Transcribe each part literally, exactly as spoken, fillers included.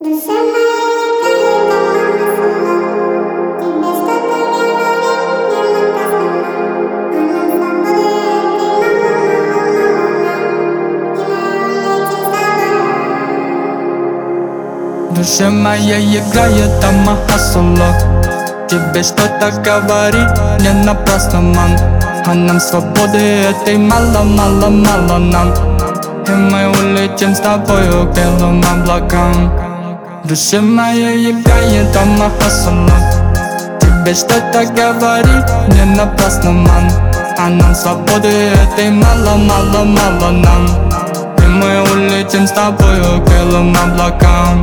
Душа моя играет дома-хасула. Тебе что-то говорит не напрасно, ман. А нам свободы этой мало-мало-мало нам. И мы улетим с тобою к белым облакам. Душа моя играет дома-хасула. Тебе что-то говорит не напрасно, ман. А нам свободы этой мало-мало-мало нам. И мы улетим с тобою к белым облакам.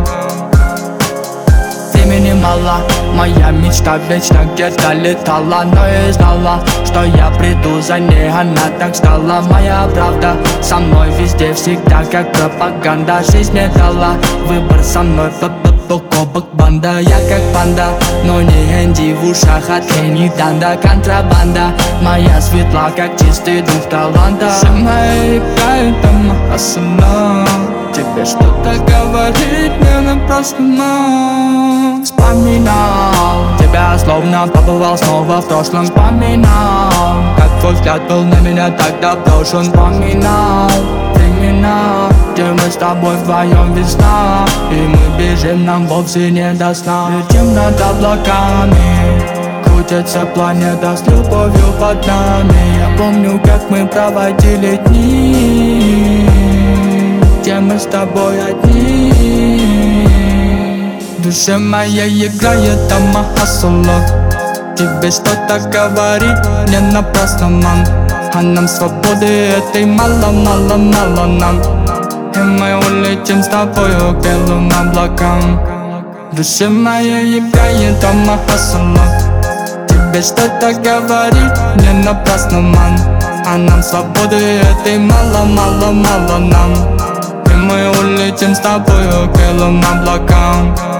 Времени мало, моя мечта вечно где-то летала. Но я знала, что я приду за ней, она так стала моя правда. Со мной везде, всегда, как пропаганда. Жизнь мне дала выбор, со мной бок-бок банда. Я как панда, но не Энди в ушах от Кенни Данда. Контрабанда моя светла, как чистый дух таланта. Душа моя играет дома-хасула. Тебе что-то говорит не напрасно. Вспоминал тебя, словно побывал снова в прошлом. Вспоминал, как твой взгляд был на меня тогда брошен. Вспоминал времена, где мы с тобой вдвоем весна. И мы бежим, нам вовсе не до сна. Летим над облаками, крутится планета с любовью под нами. Я помню, как мы проводили дни, где мы с тобой одни. Душа моя играет дома-хасула. Тебе что-то говорит не напрасно, ман. А нам свободы этой мало-мало-мало нам. И мы улетим с тобою к белым облакам. Душа моя играет дома-хасула. Тебе что-то говорит не напрасно, ман. А нам свободы этой мало-мало-мало нам. И мы улетим с тобою к белым облакам.